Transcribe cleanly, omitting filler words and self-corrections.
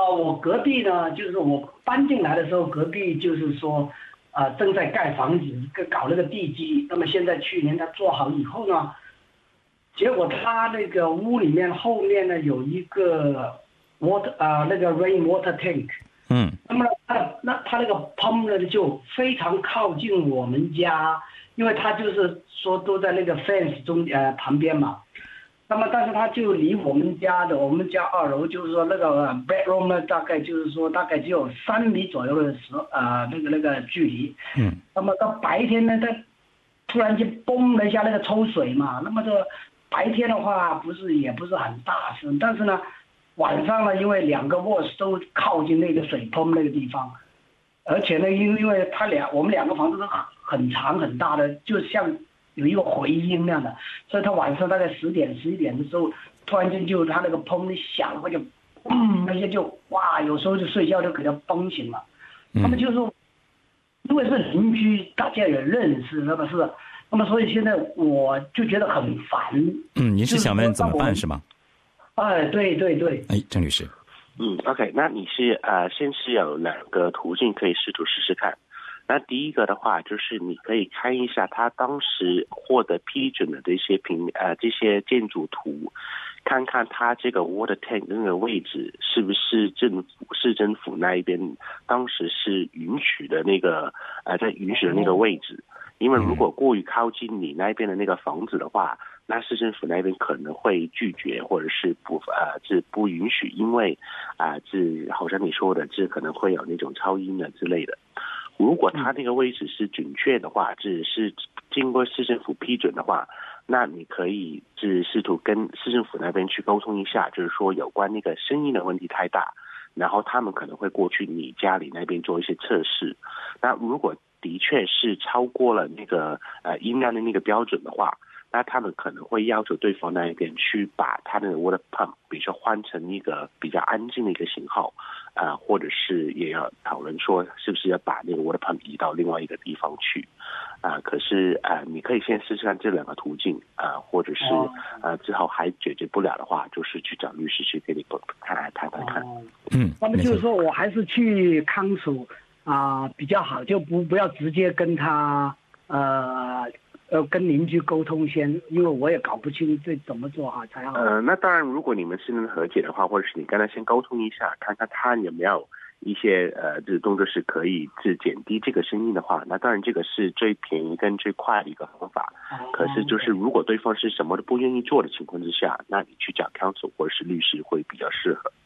我隔壁呢，就是我搬进来的时候，隔壁就是说，正在盖房子，搞那个地基。那么现在去年他做好以后呢，结果他那个屋里面后面呢有一个那个 rain water tank。那么他那个 pump 呢就非常靠近我们家，因为他就是说都在那个 fence 旁边嘛。那么但是他就离我们家2楼就是说那个 bedroom 呢，大概就是说大概只有3米左右的那个距离。那么到白天呢，他突然间嘣了一下那个抽水嘛，那么这白天的话也不是很大声，但是呢晚上呢，因为2个卧室都靠近那个水泵那个地方，而且呢因为我们2个房子都很长很大的，就像有一个回音那样的，所以他晚上大概10点11点的时候，突然间就他那个砰一响，或者那些就哇，有时候就睡觉就给他崩醒了。那么就是因为是邻居，大家也认识，那么所以现在我就觉得很烦。 您是想问怎么办是吗？ 对。 郑律师。 OK， 那你是先是有2个途径可以试试看。那第一个的话，就是你可以看一下他当时获得批准的这些建筑图，看看他这个 water tank 那个位置是不是市政府那一边当时是允许的那个在允许的那个位置。因为如果过于靠近你那边的那个房子的话，那市政府那边可能会拒绝或者是不允许，因为好像你说的这可能会有那种噪音的之类的。如果他那个位置是准确的话，只是经过市政府批准的话，那你可以试图跟市政府那边去沟通一下，就是说有关那个声音的问题太大，然后他们可能会过去你家里那边做一些测试。那如果的确是超过了那个音量的那个标准的话，那他们可能会要求对方那一边去把他的 water pump 比如说换成一个比较安静的一个型号，或者是也要讨论说是不是要把那个 water pump 移到另外一个地方去。可是你可以先试试看这2个途径，或者是之后还解决不了的话，就是去找律师去跟你谈看。 那么就是说我还是去康署比较好，就不要直接跟他跟邻居沟通先，因为我也搞不清这怎么做才好。 那当然，如果你们是能和解的话，或者是你跟他先沟通一下，看看他有没有一些这个动作是可以减低这个声音的话，那当然这个是最便宜跟最快的一个方法。可是就是如果对方是什么都不愿意做的情况之下，那你去找 counsel 或者是律师会比较适合。